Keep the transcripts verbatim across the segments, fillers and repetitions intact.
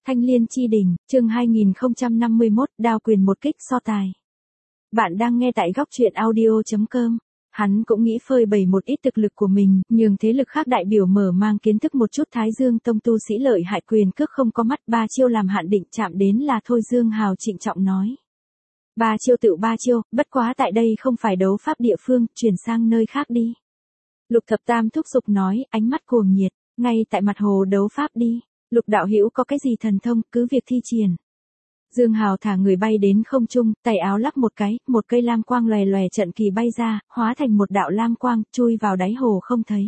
Thanh Liên Chi Đỉnh, chương hai nghìn không trăm năm mươi mốt, đao quyền một kích so tài. Bạn đang nghe tại góc truyện audio chấm com. Hắn cũng nghĩ phơi bày một ít thực lực của mình, nhường thế lực khác đại biểu mở mang kiến thức một chút. Thái Dương Tông tu sĩ lợi hại quyền cước không có mắt, ba chiêu làm hạn định, chạm đến là thôi. Dương Hào trịnh trọng nói. Ba chiêu tự ba chiêu, bất quá tại đây không phải đấu pháp địa phương, chuyển sang nơi khác đi. Lục Thập Tam thúc giục nói, ánh mắt cuồng nhiệt, ngay tại mặt hồ đấu pháp đi. Lục đạo hữu có cái gì thần thông, cứ việc thi triển. Dương Hào thả người bay đến không trung, tay áo lắc một cái, một cây lam quang lòe lòe trận kỳ bay ra, hóa thành một đạo lam quang, chui vào đáy hồ không thấy.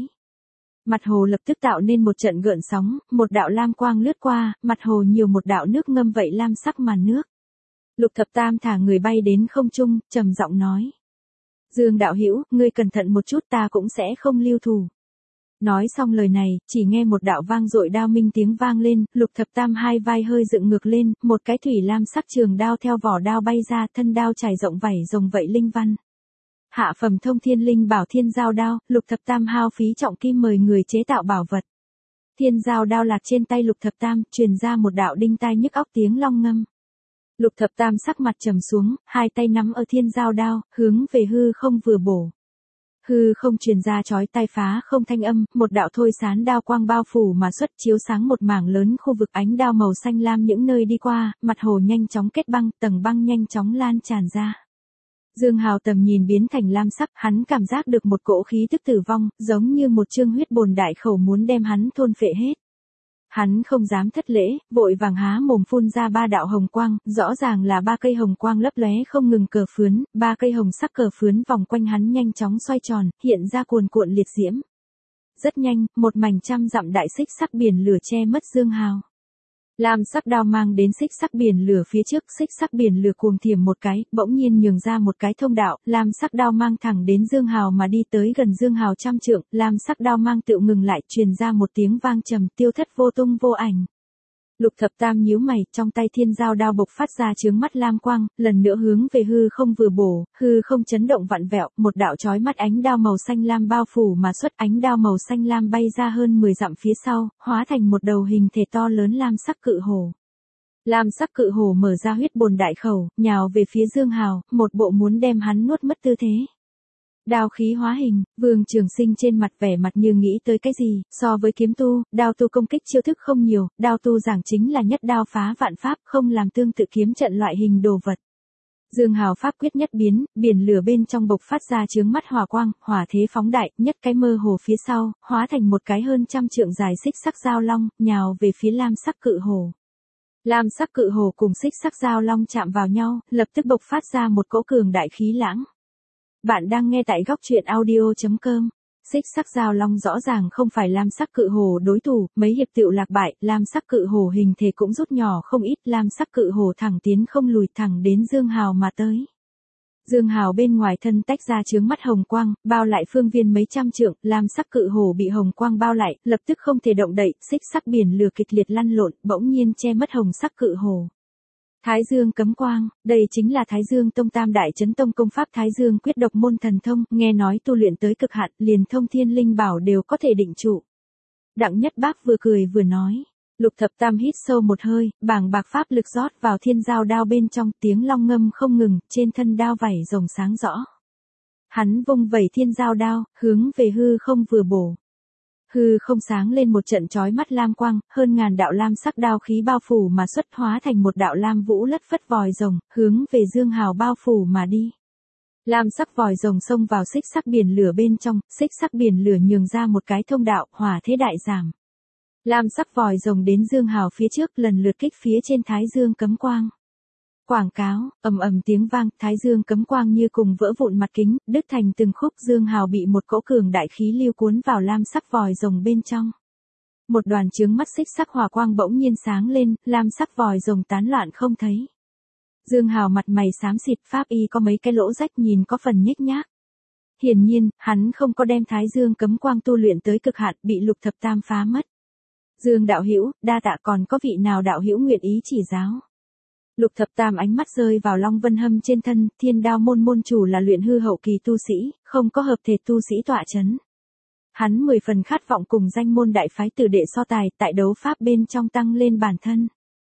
Mặt hồ lập tức tạo nên một trận gợn sóng, một đạo lam quang lướt qua, mặt hồ nhiều một đạo nước ngâm vậy lam sắc màn nước. Lục Thập Tam thả người bay đến không trung, trầm giọng nói. Dương đạo hữu, ngươi cẩn thận một chút, ta cũng sẽ không lưu thủ. Nói xong lời này, chỉ nghe một đạo vang dội đao minh tiếng vang lên, Lục Thập Tam hai vai hơi dựng ngược lên, một cái thủy lam sắc trường đao theo vỏ đao bay ra, thân đao trải rộng vảy rồng vậy linh văn. Hạ phẩm thông thiên linh bảo thiên giao đao, Lục Thập Tam hao phí trọng kim mời người chế tạo bảo vật. Thiên giao đao lạc trên tay Lục Thập Tam, truyền ra một đạo đinh tai nhức óc tiếng long ngâm. Lục Thập Tam sắc mặt trầm xuống, hai tay nắm ở thiên giao đao, hướng về hư không vừa bổ. Hư không truyền ra chói tai phá không thanh âm, một đạo thôi sán đao quang bao phủ mà xuất, chiếu sáng một mảng lớn khu vực, ánh đao màu xanh lam những nơi đi qua, mặt hồ nhanh chóng kết băng, tầng băng nhanh chóng lan tràn ra. Dương Hào tầm nhìn biến thành lam sắc, hắn cảm giác được một cỗ khí tức tử vong, giống như một chương huyết bồn đại khẩu muốn đem hắn thôn phệ hết. Hắn không dám thất lễ, vội vàng há mồm phun ra ba đạo hồng quang, rõ ràng là ba cây hồng quang lấp lóe không ngừng cờ phướn, ba cây hồng sắc cờ phướn vòng quanh hắn nhanh chóng xoay tròn, hiện ra cuồn cuộn liệt diễm. Rất nhanh, một mảnh trăm dặm đại xích sắc biển lửa che mất Dương Hào. Lam sắc đao mang đến xích sắc biển lửa phía trước, xích sắc biển lửa cuồng thiểm một cái, bỗng nhiên nhường ra một cái thông đạo, lam sắc đao mang thẳng đến Dương Hào mà đi tới gần Dương Hào trăm trượng, lam sắc đao mang tựu ngừng lại, truyền ra một tiếng vang trầm, tiêu thất vô tung vô ảnh. Lục Thập Tam nhíu mày, trong tay thiên giao đao bộc phát ra chướng mắt lam quang, lần nữa hướng về hư không vừa bổ, hư không chấn động vặn vẹo, một đạo chói mắt ánh đao màu xanh lam bao phủ mà xuất, ánh đao màu xanh lam bay ra hơn mười dặm phía sau, hóa thành một đầu hình thể to lớn lam sắc cự hổ. Lam sắc cự hổ mở ra huyết bồn đại khẩu, nhào về phía Dương Hào, một bộ muốn đem hắn nuốt mất tư thế. Đao khí hóa hình, Vương Trường Sinh trên mặt vẻ mặt như nghĩ tới cái gì, so với kiếm tu, đao tu công kích chiêu thức không nhiều, đao tu giảng chính là nhất đao phá vạn pháp, không làm tương tự kiếm trận loại hình đồ vật. Dương Hào pháp quyết nhất biến, biển lửa bên trong bộc phát ra chướng mắt hỏa quang, hỏa thế phóng đại, nhất cái mơ hồ phía sau, hóa thành một cái hơn trăm trượng dài xích sắc giao long, nhào về phía lam sắc cự hổ. Lam sắc cự hổ cùng xích sắc giao long chạm vào nhau, lập tức bộc phát ra một cỗ cường đại khí lãng. Bạn đang nghe tại góc truyện audio chấm com. Xích sắc giao long rõ ràng không phải lam sắc cự hổ đối thủ, mấy hiệp tựu lạc bại, lam sắc cự hổ hình thể cũng rút nhỏ không ít, lam sắc cự hổ thẳng tiến không lùi, thẳng đến Dương Hào mà tới. Dương Hào bên ngoài thân tách ra chướng mắt hồng quang, bao lại phương viên mấy trăm trượng, lam sắc cự hổ bị hồng quang bao lại, lập tức không thể động đậy, xích sắc biển lửa kịch liệt lăn lộn, bỗng nhiên che mất hồng sắc cự hổ. Thái Dương cấm quang, đây chính là Thái Dương Tông Tam Đại Chấn Tông công pháp Thái Dương quyết độc môn thần thông, nghe nói tu luyện tới cực hạn, liền thông thiên linh bảo đều có thể định trụ. Đặng Nhất Bác vừa cười vừa nói. Lục Thập Tam hít sâu một hơi, bàng bạc pháp lực rót vào thiên giao đao bên trong, tiếng long ngâm không ngừng, trên thân đao vảy rồng sáng rõ. Hắn vung vẩy thiên giao đao, hướng về hư không vừa bổ. Hư không sáng lên một trận chói mắt lam quang, hơn ngàn đạo lam sắc đao khí bao phủ mà xuất, hóa thành một đạo lam vũ lất phất vòi rồng, hướng về Dương Hào bao phủ mà đi. Lam sắc vòi rồng xông vào xích sắc biển lửa bên trong, xích sắc biển lửa nhường ra một cái thông đạo, hỏa thế đại giảm. Lam sắc vòi rồng đến Dương Hào phía trước, lần lượt kích phía trên Thái Dương cấm quang. Quảng cáo, ầm ầm tiếng vang, Thái Dương cấm quang như cùng vỡ vụn mặt kính, đứt thành từng khúc. Dương Hào bị một cỗ cường đại khí lưu cuốn vào lam sắc vòi rồng bên trong. Một đoàn chướng mắt xích sắc hỏa quang bỗng nhiên sáng lên, lam sắc vòi rồng tán loạn không thấy. Dương Hào mặt mày xám xịt, pháp y có mấy cái lỗ rách nhìn có phần nhếch nhác. Hiển nhiên, hắn không có đem Thái Dương cấm quang tu luyện tới cực hạn, bị Lục Thập Tam phá mất. Dương đạo hữu, đa tạ, còn có vị nào đạo hữu nguyện ý chỉ giáo? Lục Thập Tam ánh mắt rơi vào Long Vân Hâm trên thân, Thiên Đao môn môn chủ là luyện hư hậu kỳ tu sĩ, không có hợp thể tu sĩ tọa chấn. Hắn mười phần khát vọng cùng danh môn đại phái tử đệ so tài, tại đấu pháp bên trong tăng lên bản thân.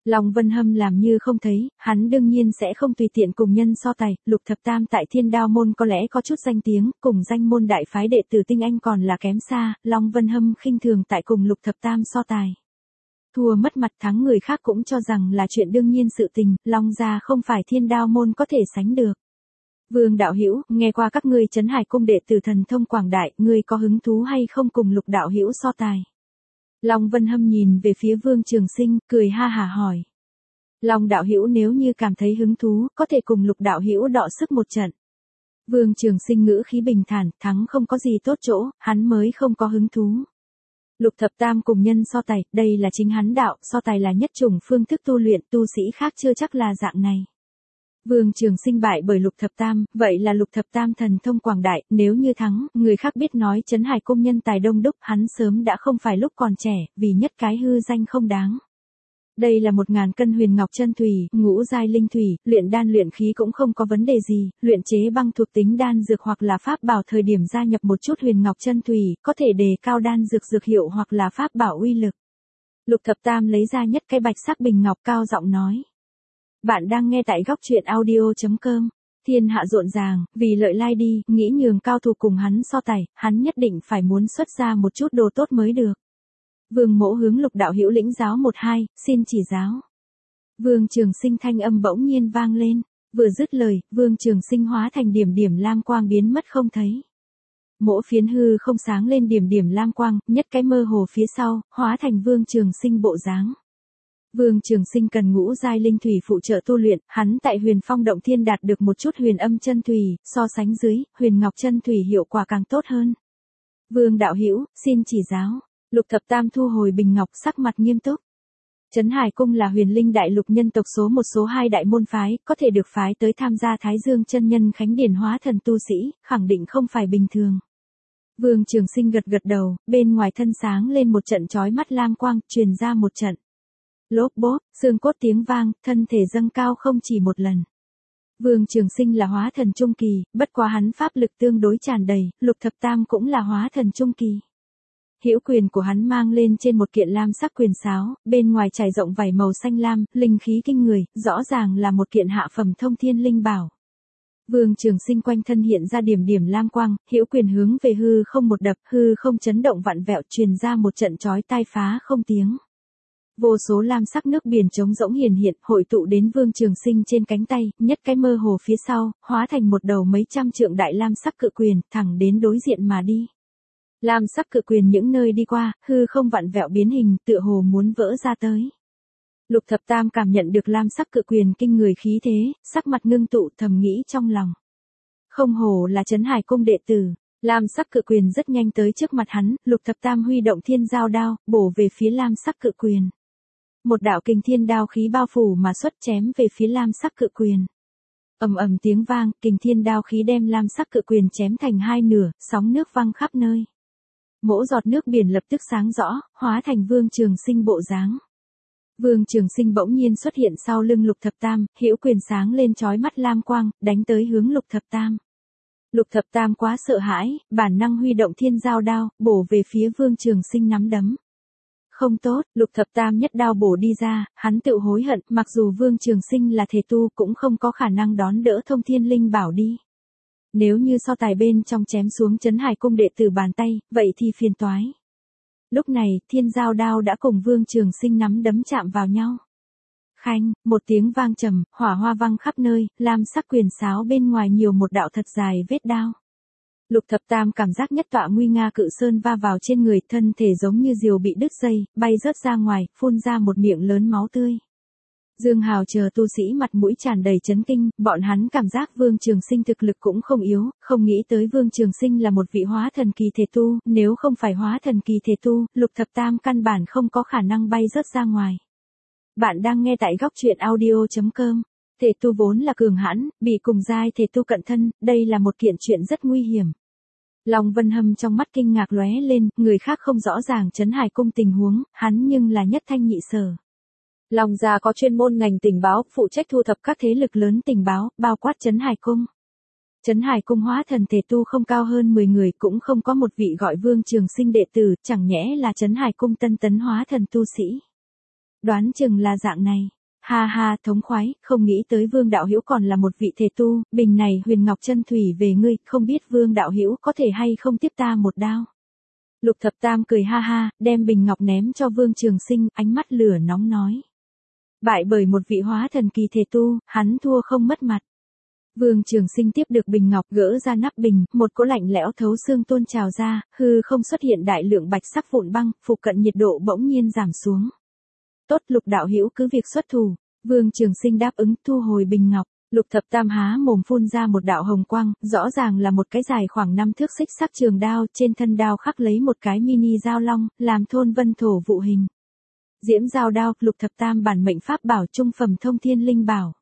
Long Vân Hâm làm như không thấy, hắn đương nhiên sẽ không tùy tiện cùng nhân so tài, Lục Thập Tam tại Thiên Đao môn có lẽ có chút danh tiếng, cùng danh môn đại phái đệ tử tinh anh còn là kém xa, Long Vân Hâm khinh thường tại cùng Lục Thập Tam so tài. Thua mất mặt thắng người khác cũng cho rằng là chuyện đương nhiên sự tình, Long gia không phải Thiên Đao môn có thể sánh được. Vương đạo hữu, nghe qua các ngươi Trấn Hải cung đệ tử thần thông quảng đại, ngươi có hứng thú hay không cùng Lục đạo hữu so tài? Long Vân Hâm nhìn về phía Vương Trường Sinh, cười ha hả hỏi. Long đạo hữu nếu như cảm thấy hứng thú, có thể cùng Lục đạo hữu đọ sức một trận. Vương Trường Sinh ngữ khí bình thản, thắng không có gì tốt chỗ, hắn mới không có hứng thú. Lục Thập Tam cùng nhân so tài, đây là chính hắn đạo, so tài là nhất chủng phương thức tu luyện, tu sĩ khác chưa chắc là dạng này. Vương Trường Sinh bại bởi Lục Thập Tam, vậy là Lục Thập Tam thần thông quảng đại, nếu như thắng, người khác biết nói Trấn Hải cung nhân tài đông đúc, hắn sớm đã không phải lúc còn trẻ, vì nhất cái hư danh không đáng. Đây là một ngàn cân huyền ngọc chân thủy, ngũ giai linh thủy, luyện đan luyện khí cũng không có vấn đề gì, luyện chế băng thuộc tính đan dược hoặc là pháp bảo thời điểm gia nhập một chút huyền ngọc chân thủy, có thể đề cao đan dược dược hiệu hoặc là pháp bảo uy lực. Lục Thập Tam lấy ra nhất cái bạch sắc bình ngọc cao giọng nói. Bạn đang nghe tại góc truyện audio chấm com. Thiên hạ rộn ràng, vì lợi lai đi, nghĩ nhường cao thủ cùng hắn so tài, hắn nhất định phải muốn xuất ra một chút đồ tốt mới được. Vương Mỗ hướng Lục đạo hữu lĩnh giáo một hai, xin chỉ giáo. Vương Trường Sinh thanh âm bỗng nhiên vang lên, vừa dứt lời, Vương Trường Sinh hóa thành điểm điểm lam quang biến mất không thấy. Mỗ phiến hư không sáng lên điểm điểm lam quang, nhất cái mơ hồ phía sau, hóa thành Vương Trường Sinh bộ dáng. Vương Trường Sinh cần ngũ giai linh thủy phụ trợ tu luyện, hắn tại Huyền Phong động thiên đạt được một chút huyền âm chân thủy, so sánh dưới, huyền ngọc chân thủy hiệu quả càng tốt hơn. Vương đạo hữu, xin chỉ giáo. Lục Thập Tam thu hồi bình ngọc, sắc mặt nghiêm túc. Trấn Hải cung là huyền linh đại lục nhân tộc số một số hai đại môn phái, có thể được phái tới tham gia Thái Dương chân nhân khánh điển hóa thần tu sĩ, khẳng định không phải bình thường. Vương Trường Sinh gật gật đầu, bên ngoài thân sáng lên một trận chói mắt lam quang, truyền ra một trận lốp bốp, xương cốt tiếng vang, thân thể dâng cao không chỉ một lần. Vương Trường Sinh là hóa thần trung kỳ, bất quá hắn pháp lực tương đối tràn đầy, Lục Thập Tam cũng là hóa thần trung kỳ. Hữu quyền của hắn mang lên trên một kiện lam sắc quyền sáo, bên ngoài trải rộng vảy màu xanh lam, linh khí kinh người, rõ ràng là một kiện hạ phẩm thông thiên linh bảo. Vương Trường Sinh quanh thân hiện ra điểm điểm lam quang, hữu quyền hướng về hư không một đập, hư không chấn động vặn vẹo truyền ra một trận chói tai phá không tiếng. Vô số lam sắc nước biển trống rỗng hiển hiện, hội tụ đến Vương Trường Sinh trên cánh tay, nhất cái mơ hồ phía sau, hóa thành một đầu mấy trăm trượng đại lam sắc cự quyền, thẳng đến đối diện mà đi. Lam sắc cự quyền những nơi đi qua, hư không vặn vẹo biến hình, tựa hồ muốn vỡ ra tới. Lục Thập Tam cảm nhận được lam sắc cự quyền kinh người khí thế, sắc mặt ngưng tụ thầm nghĩ trong lòng. Không hổ là Trấn Hải cung đệ tử. Lam sắc cự quyền rất nhanh tới trước mặt hắn, Lục Thập Tam huy động thiên giao đao, bổ về phía lam sắc cự quyền. Một đạo kình thiên đao khí bao phủ mà xuất chém về phía lam sắc cự quyền. Ầm ầm tiếng vang, kình thiên đao khí đem lam sắc cự quyền chém thành hai nửa, sóng nước văng khắp nơi. Mỗi giọt nước biển lập tức sáng rõ, hóa thành Vương Trường Sinh bộ dáng. Vương Trường Sinh bỗng nhiên xuất hiện sau lưng Lục Thập Tam, hữu quyền sáng lên chói mắt lam quang, đánh tới hướng Lục Thập Tam. Lục Thập Tam quá sợ hãi, bản năng huy động thiên giao đao, bổ về phía Vương Trường Sinh nắm đấm. Không tốt, Lục Thập Tam nhất đao bổ đi ra, hắn tự hối hận, mặc dù Vương Trường Sinh là thể tu cũng không có khả năng đón đỡ thông thiên linh bảo đi. Nếu như so tài bên trong chém xuống Trấn Hải cung đệ tử bàn tay, vậy thì phiền toái. Lúc này, thiên giao đao đã cùng Vương Trường Sinh nắm đấm chạm vào nhau. Khanh, một tiếng vang trầm, hỏa hoa văng khắp nơi, lam sắc quyền sáo bên ngoài nhiều một đạo thật dài vết đao. Lục Thập Tam cảm giác nhất tọa nguy nga cự sơn va vào trên người, thân thể giống như diều bị đứt dây, bay rớt ra ngoài, phun ra một miệng lớn máu tươi. Dương Hào chờ tu sĩ mặt mũi tràn đầy chấn kinh, bọn hắn cảm giác Vương Trường Sinh thực lực cũng không yếu, không nghĩ tới Vương Trường Sinh là một vị hóa thần kỳ thể tu, nếu không phải hóa thần kỳ thể tu, Lục Thập Tam căn bản không có khả năng bay rớt ra ngoài. Bạn đang nghe tại góc truyện audio chấm com. Thể tu vốn là cường hãn, bị cùng giai thể tu cận thân, đây là một kiện chuyện rất nguy hiểm. Long Vân Hâm trong mắt kinh ngạc lóe lên, người khác không rõ ràng Trấn Hải cung tình huống, hắn nhưng là nhất thanh nhị sở. Long gia có chuyên môn ngành tình báo, phụ trách thu thập các thế lực lớn tình báo, bao quát Trấn Hải cung. Trấn Hải cung hóa thần thể tu không cao hơn mười người, cũng không có một vị gọi Vương Trường Sinh đệ tử, chẳng nhẽ là Trấn Hải cung tân tấn hóa thần tu sĩ. Đoán chừng là dạng này. Ha ha, thống khoái, không nghĩ tới Vương đạo hữu còn là một vị thể tu, bình này huyền ngọc chân thủy về ngươi, không biết Vương đạo hữu có thể hay không tiếp ta một đao. Lục Thập Tam cười ha ha, đem bình ngọc ném cho Vương Trường Sinh, ánh mắt lửa nóng nói. Bại bởi một vị hóa thần kỳ thể tu, hắn thua không mất mặt. Vương Trường Sinh tiếp được bình ngọc, gỡ ra nắp bình, một cỗ lạnh lẽo thấu xương tuôn trào ra, hư không xuất hiện đại lượng bạch sắc vụn băng, phụ cận nhiệt độ bỗng nhiên giảm xuống. Tốt, Lục đạo hữu cứ việc xuất thủ. Vương Trường Sinh đáp ứng, thu hồi bình ngọc. Lục Thập Tam há mồm phun ra một đạo hồng quang, rõ ràng là một cái dài khoảng năm thước xích sắc trường đao, trên thân đao khắc lấy một cái mini dao long, làm thôn vân thổ vụ hình. Diễm dao đao, Lục Thập Tam bản mệnh pháp bảo trung phẩm thông thiên linh bảo.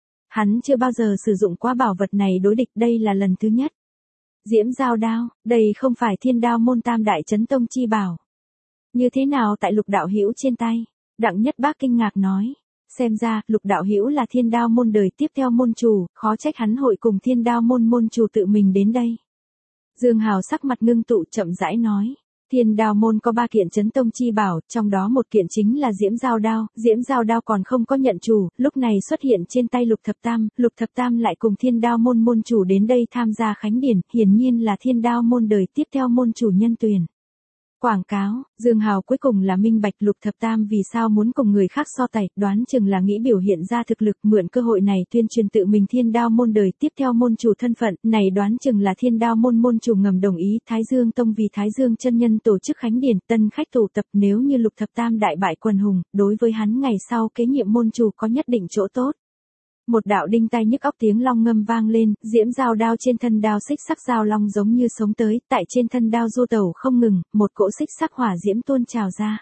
Hắn chưa bao giờ sử dụng qua bảo vật này đối địch, đây là lần thứ nhất. Diễm dao đao, đây không phải Thiên Đao môn Tam đại chấn tông chi bảo. Như thế nào tại Lục đạo hữu trên tay? Đặng Nhất Bác kinh ngạc nói. Xem ra, Lục đạo hữu là Thiên Đao môn đời tiếp theo môn chủ, khó trách hắn hội cùng Thiên Đao môn môn chủ tự mình đến đây. Dương Hào sắc mặt ngưng tụ chậm rãi nói. Thiên Đao môn có ba kiện chấn tông chi bảo, trong đó một kiện chính là Diễm dao đao, Diễm dao đao còn không có nhận chủ, lúc này xuất hiện trên tay Lục Thập Tam, Lục Thập Tam lại cùng Thiên Đao môn môn chủ đến đây tham gia khánh điển, hiển nhiên là Thiên Đao môn đời tiếp theo môn chủ nhân tuyển. Quảng cáo, Dương Hào cuối cùng là minh bạch Lục Thập Tam vì sao muốn cùng người khác so tài, đoán chừng là nghĩ biểu hiện ra thực lực, mượn cơ hội này tuyên truyền tự mình Thiên Đao môn đời tiếp theo môn chủ thân phận, này đoán chừng là Thiên Đao môn môn chủ ngầm đồng ý, Thái Dương Tông vì Thái Dương chân nhân tổ chức khánh điển, tân khách tụ tập, nếu như Lục Thập Tam đại bại quần hùng, đối với hắn ngày sau kế nhiệm môn chủ có nhất định chỗ tốt. Một đạo đinh tai nhức óc tiếng long ngâm vang lên, diễm dao đao trên thân đao xích sắc dao long giống như sống tới, tại trên thân đao du tẩu không ngừng, một cỗ xích sắc hỏa diễm tuôn trào ra.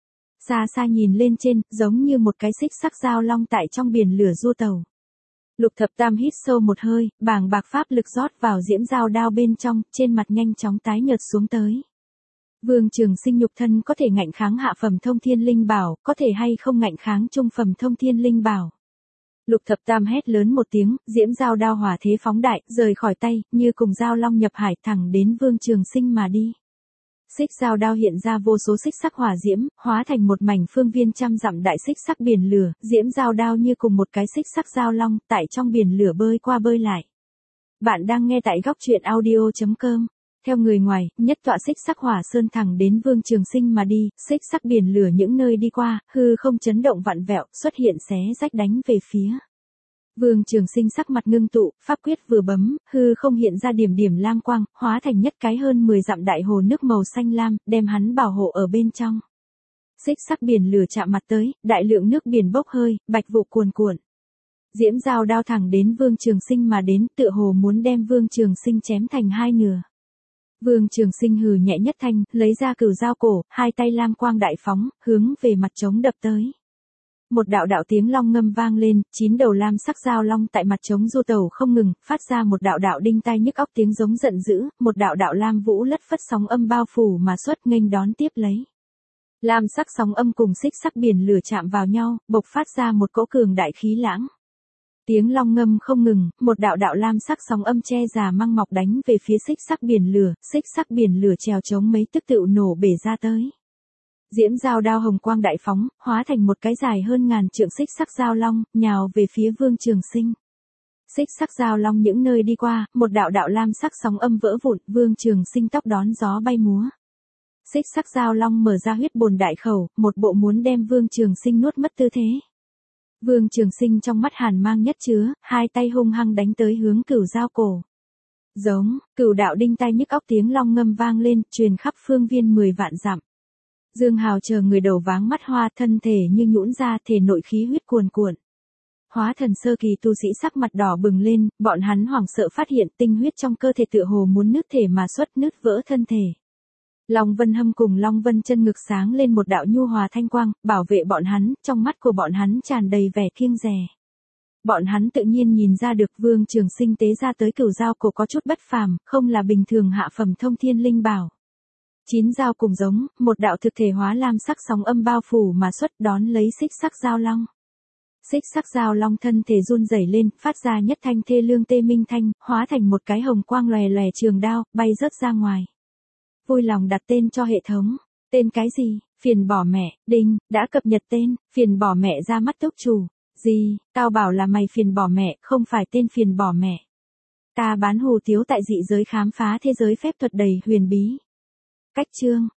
Xa xa nhìn lên trên, giống như một cái xích sắc dao long tại trong biển lửa du tẩu. Lục Thập Tam hít sâu một hơi, bàng bạc pháp lực rót vào diễm dao đao bên trong, trên mặt nhanh chóng tái nhợt xuống tới. Vương Trường Sinh nhục thân có thể ngạnh kháng hạ phẩm thông thiên linh bảo, có thể hay không ngạnh kháng trung phẩm thông thiên linh bảo. Lục Thập Tam hét lớn một tiếng, diễm dao đao hỏa thế phóng đại, rời khỏi tay, như cùng dao long nhập hải thẳng đến Vương Trường Sinh mà đi. Xích dao đao hiện ra vô số xích sắc hỏa diễm, hóa thành một mảnh phương viên trăm dặm đại xích sắc biển lửa, diễm dao đao như cùng một cái xích sắc dao long, tại trong biển lửa bơi qua bơi lại. Bạn đang nghe tại góc truyện audio chấm com. Theo người ngoài, nhất tọa xích sắc hỏa sơn thẳng đến Vương Trường Sinh mà đi, xích sắc biển lửa những nơi đi qua, hư không chấn động vặn vẹo, xuất hiện xé rách đánh về phía. Vương Trường Sinh sắc mặt ngưng tụ, pháp quyết vừa bấm, hư không hiện ra điểm điểm lam quang, hóa thành nhất cái hơn mười dặm đại hồ nước màu xanh lam, đem hắn bảo hộ ở bên trong. Xích sắc biển lửa chạm mặt tới, đại lượng nước biển bốc hơi, bạch vụ cuồn cuộn. Diễm dao đao thẳng đến Vương Trường Sinh mà đến, tựa hồ muốn đem Vương Trường Sinh chém thành hai nửa. Vương Trường Sinh hừ nhẹ nhất thanh, lấy ra cửu dao cổ, hai tay lam quang đại phóng, hướng về mặt trống đập tới. Một đạo đạo tiếng long ngâm vang lên, chín đầu lam sắc dao long tại mặt trống du tẩu không ngừng, phát ra một đạo đạo đinh tai nhức óc tiếng giống giận dữ, một đạo đạo lam vũ lất phất sóng âm bao phủ mà xuất nghênh đón tiếp lấy. Lam sắc sóng âm cùng xích sắc biển lửa chạm vào nhau, bộc phát ra một cỗ cường đại khí lãng. Tiếng long ngâm không ngừng, một đạo đạo lam sắc sóng âm che già măng mọc đánh về phía xích sắc biển lửa, xích sắc biển lửa trèo chống mấy tức tựu nổ bể ra tới. Diễm dao đao hồng quang đại phóng, hóa thành một cái dài hơn ngàn trượng xích sắc dao long, nhào về phía Vương Trường Sinh. Xích sắc dao long những nơi đi qua, một đạo đạo lam sắc sóng âm vỡ vụn, Vương Trường Sinh tóc đón gió bay múa. Xích sắc dao long mở ra huyết bồn đại khẩu, một bộ muốn đem Vương Trường Sinh nuốt mất tư thế. Vương Trường Sinh trong mắt hàn mang nhất chứa, hai tay hung hăng đánh tới hướng cửu dao cổ. Giống, cửu đạo đinh tai nhức óc tiếng long ngâm vang lên, truyền khắp phương viên mười vạn dặm. Dương Hào chờ người đầu váng mắt hoa, thân thể như nhũn ra, thể nội khí huyết cuồn cuộn. Hóa thần sơ kỳ tu sĩ sắc mặt đỏ bừng lên, bọn hắn hoảng sợ phát hiện tinh huyết trong cơ thể tựa hồ muốn nứt thể mà xuất nứt vỡ thân thể. Long Vân Hâm cùng Long Vân Chân ngực sáng lên một đạo nhu hòa thanh quang, bảo vệ bọn hắn, trong mắt của bọn hắn tràn đầy vẻ kiêng dè. Bọn hắn tự nhiên nhìn ra được Vương Trường Sinh tế ra tới cửu dao cổ có chút bất phàm, không là bình thường hạ phẩm thông thiên linh bảo. Chín dao cùng giống, một đạo thực thể hóa lam sắc sóng âm bao phủ mà xuất đón lấy xích sắc dao long. Xích sắc dao long thân thể run rẩy lên, phát ra nhất thanh thê lương tê minh thanh, hóa thành một cái hồng quang lòe lòe trường đao, bay rớt ra ngoài. Vui lòng đặt tên cho hệ thống. Tên cái gì? Phiền bỏ mẹ, đinh, đã cập nhật tên, phiền bỏ mẹ ra mắt túc chủ. Gì, tao bảo là mày phiền bỏ mẹ, không phải tên phiền bỏ mẹ. Ta bán hủ tiếu tại dị giới khám phá thế giới phép thuật đầy huyền bí. Cách chương